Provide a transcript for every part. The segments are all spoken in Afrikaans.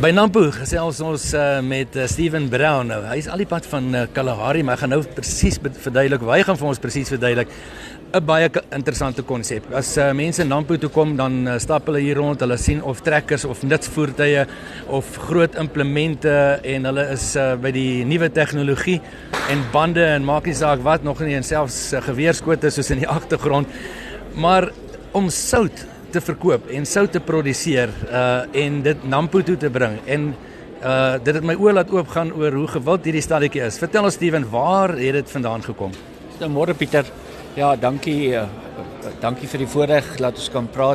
By Nampo gesels ons met Steven Brown. Nou, hy is al die pad van Kalahari, maar ek gaan nou presies verduidelik, hy gaan vir ons presies verduidelik. 'n Baie interessante konsep. As mense Nampo toe kom, dan stap hulle hier rond, hulle sien of trekkers of nutsvoertuie of groot implemente en hulle is by die nuwe tegnologie en bande en maak nie saak wat nog nie en selfs geweerskote soos in die agtergrond. Maar om sout te verkoop en sout te produseer en dit Nampo toe te bring en dit het my oë laat oopgaan oor hoe gewild hierdie stadetjie is. Vertel ons Steven, waar het dit vandaan gekom? Môre Pieter. Ja, dankie vir die voorreg, laat ons kan praat.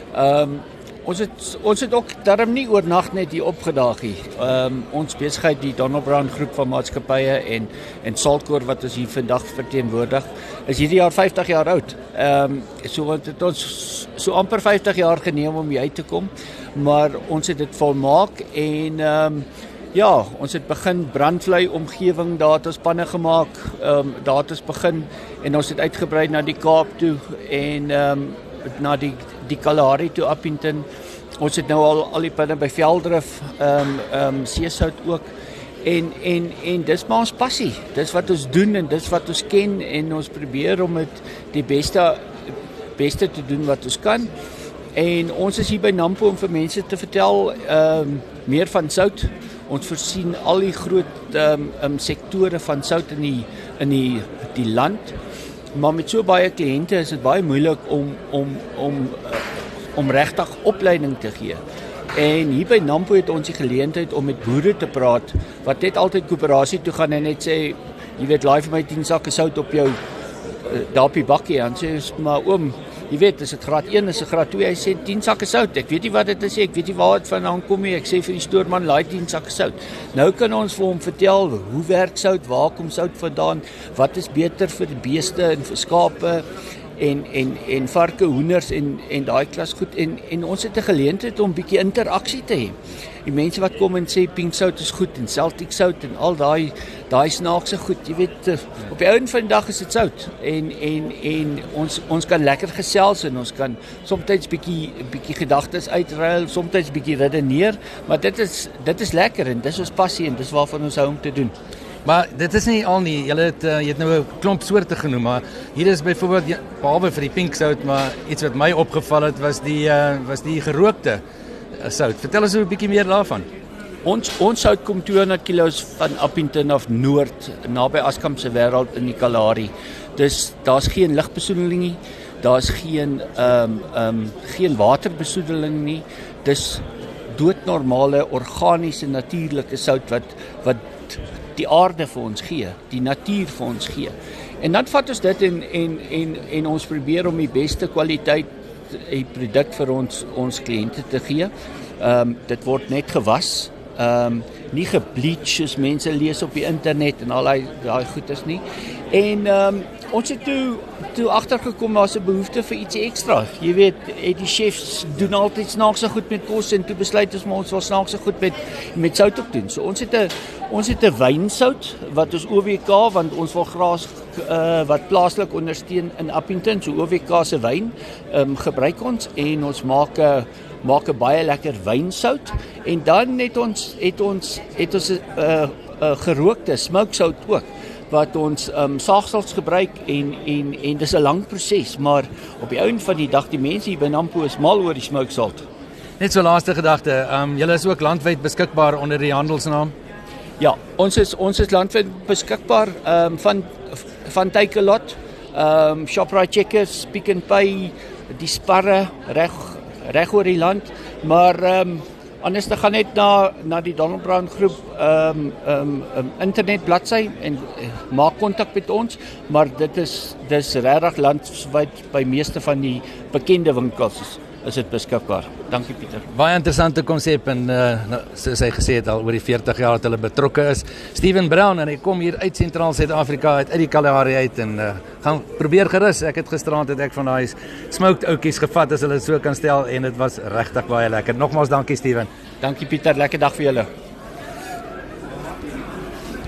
Ons het ook daarom nie oornag net hier opgedaag nie. Ons besigheid, die Donald Brown groep van maatskappye en Saltcore wat ons hier vandag verteenwoordig, is hierdie jaar 50 jaar oud. So het ons so amper 50 jaar geneem om hier uit te kom, maar ons het dit volmaak en ja, ons het begin brandvlei omgewing, daar het ons panne gemaak, daar het ons begin en ons het uitgebrei na die Kaap toe en na die Kalahari toe, Appington. Ons het nou al die panne by Veldrif, seesout ook. En dis maar ons passie. Dis wat ons doen en dis wat ons ken en ons probeer om dit die beste te doen wat ons kan. En ons is hier by Nampo om vir mense te vertel meer van sout. Ons voorsien al die groot sektore van sout in die land. Maar met so baie kliënte is dit baie moeilik om regtig opleiding te gee. En hier by Nampo het ons die geleentheid om met boere te praat wat net altyd koöperasie toe gaan en net sê, jy weet, laai vir my 10 sakke sout op jou daar op die bakkie. En sê, maar oom, jy weet, is dit graad 1, is dit graad 2, hy sê 10 sakke sout, ek weet nie wat dit is, ek weet nie waar het vandaan kom nie, ek sê vir die stoorman, laai 10 sakke sout. Nou kan ons vir hom vertel, hoe werk sout, waar kom sout vandaan, wat is beter vir die beeste en vir skape, en varke, hoenders en daai klas goed, en ons het 'n geleentheid om 'n bietjie interaksie te hê. Die mense wat kom en sê pink sout is goed en Celtic sout en al daai snaakse goed, jy weet, op die einde van die dag is dit sout en ons kan lekker gesels en ons kan soms bietjie gedagtes uitruil, soms bietjie redeneer, maar dit is lekker en dis ons passie en dis waarvan ons hou om te doen. Maar dit is nie al nie, jy het nou 'n klomp soorte genoem, maar hier is byvoorbeeld, behalwe vir die pink sout, maar iets wat my opgeval het, was die gerookte sout. Vertel ons 'n bietjie meer daarvan. Ons sout kom 200 kilos van Appington af noord, naby Askamp se wêreld in die Kalahari. Dus daar's geen ligbesoedeling nie, daar's geen waterbesoedeling nie. Dis doodnormale, organiese, natuurlike sout wat die aarde vir ons gee, die natuur vir ons gee. En dan vat ons dit en ons probeer om die beste kwaliteit produk vir ons kliënte te gee. Dit word net gewas, nie gebleach soos mense lees op die internet en al daai goeders nie. En ons het toe agtergekom daar's 'n behoefte vir ietsie ekstra. Jy weet, die chefs doen altyd snaakse goed met kos en toe besluit ons wil snaakse goed met sout op doen. So ons het 'n wynsout wat ons OWK, want ons wil graag wat plaaslik ondersteun in Appington, so OWK se wyn gebruik ons en ons maak 'n baie lekker wynsout en dan het ons gerookte smoke sout ook wat ons saagsels gebruik en dis 'n lang proses, maar op die einde van die dag die mense hier by Nampo is mal oor die smoke salt. Net so laaste gedagte, julle is ook landwyd beskikbaar onder die handelsnaam? Ja, ons is landwyd beskikbaar van Takealot, Shoprite Checkers, Pick n Pay, die Sparre reg oor die land, maar anders te gaan net na die Donald Brown groep internet bladsy en maak kontak met ons, maar dis regtig landwyd by meeste van die bekende winkels is dit beskikbaar. Dankie Pieter. Baie interessante konsep en soos hy gesê het al oor die 40 jaar dat hulle betrokke is. Steven Brown en hy kom hier uit Sentraal Suid-Afrika uit die Kalahari uit en gaan probeer gerus. Ek het gisteraand van daai smoked oudjies gevat as hulle so kan stel en dit was regtig baie lekker. Nogmaals dankie Steven. Dankie Pieter, lekker dag vir julle.